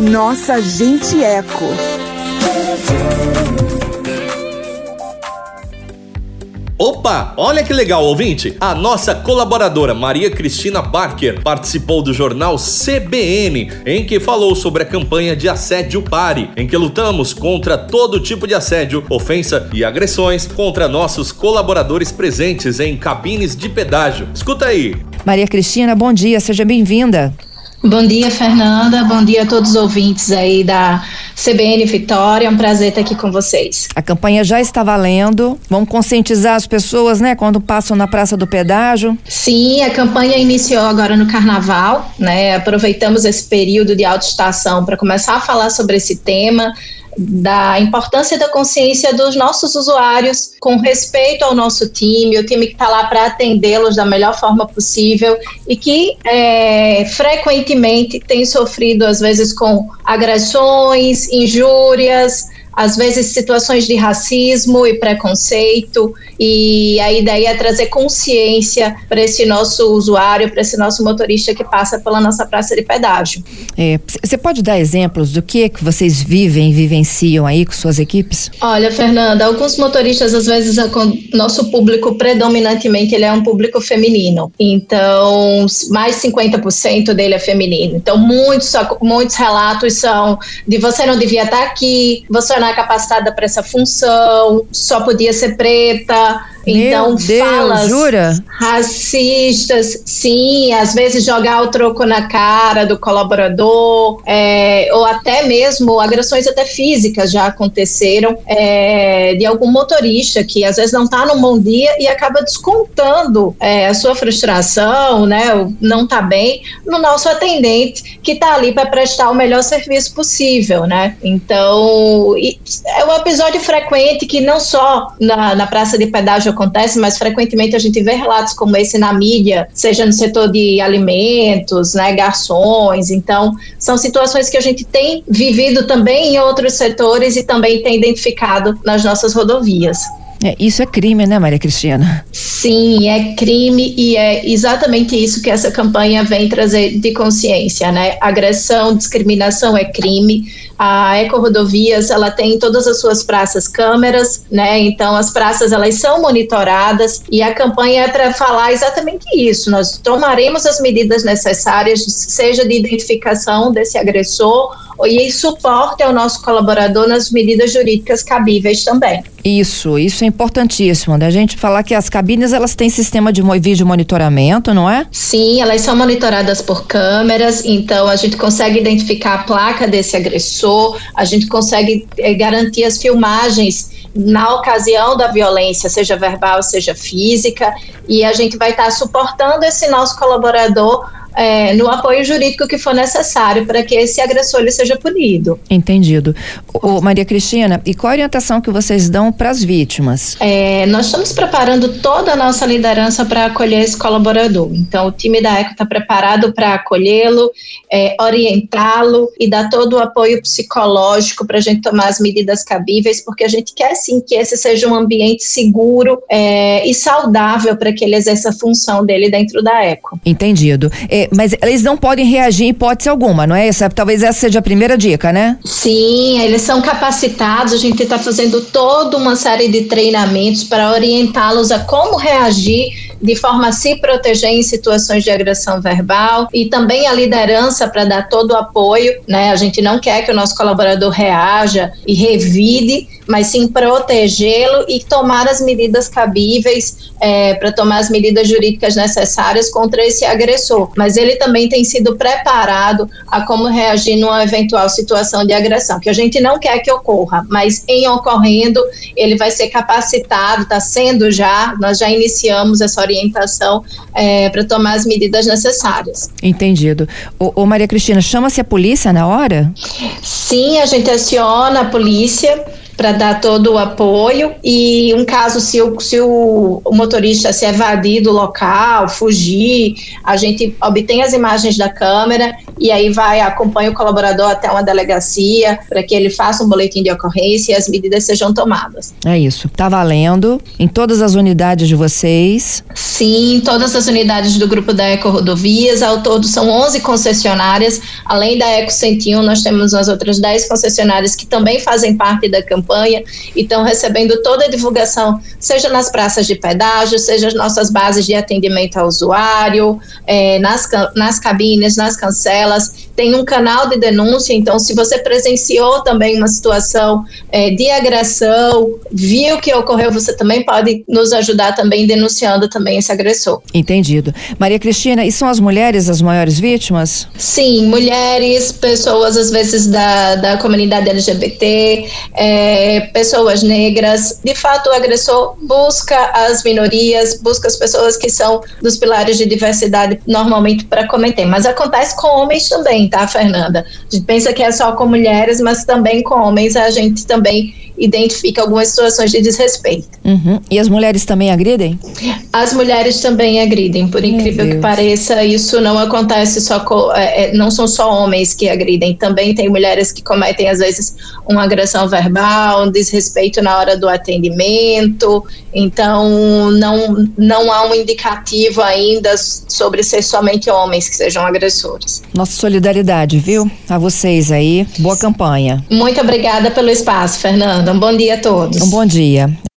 Nossa Gente Eco. Opa, olha que legal, ouvinte! A nossa colaboradora Maria Cristina Barker participou do jornal CBN, em que falou sobre a campanha de Assédio Pare, em que lutamos contra todo tipo de assédio, ofensa e agressões contra nossos colaboradores presentes em cabines de pedágio. Escuta aí! Maria Cristina, bom dia, seja bem-vinda. Bom dia, Fernanda. Bom dia a todos os ouvintes aí da CBN Vitória. É um prazer estar aqui com vocês. A campanha já está valendo. Vamos conscientizar as pessoas, né, quando passam na Praça do Pedágio? Sim, a campanha iniciou agora no Carnaval, né? Aproveitamos esse período de autoestação para começar a falar sobre esse tema, da importância da consciência dos nossos usuários com respeito ao nosso time, o time que está lá para atendê-los da melhor forma possível e que frequentemente tem sofrido, às vezes, com agressões, injúrias, às vezes situações de racismo e preconceito, e a ideia é trazer consciência para esse nosso usuário, para esse nosso motorista que passa pela nossa praça de pedágio. Você pode dar exemplos do que vocês vivem e vivenciam aí com suas equipes? Olha, Fernanda, alguns motoristas, às vezes, nosso público predominantemente ele é um público feminino, então mais 50% dele é feminino, então muitos relatos são de você não devia estar aqui, você não é capacitada para essa função, só podia ser preta. Então, falas racistas, sim, às vezes jogar o troco na cara do colaborador, ou até mesmo agressões até físicas já aconteceram, de algum motorista que às vezes não está num bom dia e acaba descontando a sua frustração, né, ou não está bem, no nosso atendente que está ali para prestar o melhor serviço possível, né? Então, é um episódio frequente que não só na praça de pedágio acontece, mas frequentemente a gente vê relatos como esse na mídia, seja no setor de alimentos, né, garçons. Então, são situações que a gente tem vivido também em outros setores e também tem identificado nas nossas rodovias. Isso é crime, né, Maria Cristina? Sim, é crime e é exatamente isso que essa campanha vem trazer de consciência, né? Agressão, discriminação é crime. A Eco-Rodovias, ela tem em todas as suas praças câmeras, né? Então as praças, elas são monitoradas e a campanha é para falar exatamente isso. Nós tomaremos as medidas necessárias, seja de identificação desse agressor e suporte ao nosso colaborador nas medidas jurídicas cabíveis também. Isso é importantíssimo, né? A gente falar que as cabines, elas têm sistema de vídeo monitoramento, não é? Sim, elas são monitoradas por câmeras, então a gente consegue identificar a placa desse agressor, a gente consegue garantir as filmagens na ocasião da violência, seja verbal, seja física, e a gente vai estar suportando esse nosso colaborador no apoio jurídico que for necessário para que esse agressor ele seja punido. Entendido. Maria Cristina, e qual a orientação que vocês dão para as vítimas? Nós estamos preparando toda a nossa liderança para acolher esse colaborador. Então, o time da ECO está preparado para acolhê-lo, orientá-lo e dar todo o apoio psicológico para a gente tomar as medidas cabíveis, porque a gente quer sim que esse seja um ambiente seguro e saudável para que ele exerça a função dele dentro da ECO. Entendido. Mas eles não podem reagir em hipótese alguma, não é? Talvez essa seja a primeira dica, né? Sim, eles são capacitados, a gente está fazendo toda uma série de treinamentos para orientá-los a como reagir de forma a se proteger em situações de agressão verbal e também a liderança para dar todo o apoio, né? A gente não quer que o nosso colaborador reaja e revide, mas sim protegê-lo e tomar as medidas cabíveis para tomar as medidas jurídicas necessárias contra esse agressor. Mas ele também tem sido preparado a como reagir numa eventual situação de agressão, que a gente não quer que ocorra, mas em ocorrendo, ele vai ser capacitado, está sendo já, nós já iniciamos essa orientação para tomar as medidas necessárias. Entendido. Maria Cristina, chama-se a polícia na hora? Sim, a gente aciona a polícia para dar todo o apoio, e um caso, se o motorista se evadir do local, fugir, a gente obtém as imagens da câmera e aí acompanha o colaborador até uma delegacia para que ele faça um boletim de ocorrência e as medidas sejam tomadas. É isso, tá valendo em todas as unidades de vocês? Sim, todas as unidades do grupo da Eco Rodovias, ao todo são 11 concessionárias, além da Eco 101 nós temos as outras 10 concessionárias que também fazem parte da campanha e estão recebendo toda a divulgação, seja nas praças de pedágio, seja nas nossas bases de atendimento ao usuário, nas cabines, nas cancelas, tem um canal de denúncia, então se você presenciou também uma situação de agressão, viu que ocorreu, você também pode nos ajudar também denunciando também esse agressor. Entendido. Maria Cristina, e são as mulheres as maiores vítimas? Sim, mulheres, pessoas às vezes da comunidade LGBT, pessoas negras. De fato, o agressor busca as minorias, busca as pessoas que são dos pilares de diversidade normalmente para cometer, mas acontece com homens também, tá, Fernanda? A gente pensa que é só com mulheres, mas também com homens a gente também identifica algumas situações de desrespeito. Uhum. E as mulheres também agridem? As mulheres também agridem, por incrível que pareça, isso não acontece só não são só homens que agridem, também tem mulheres que cometem às vezes uma agressão verbal, um desrespeito na hora do atendimento, então não há um indicativo ainda sobre ser somente homens que sejam agressores. Nossa solidariedade, viu? A vocês aí, boa campanha. Muito obrigada pelo espaço, Fernanda. Um bom dia a todos. Um bom dia.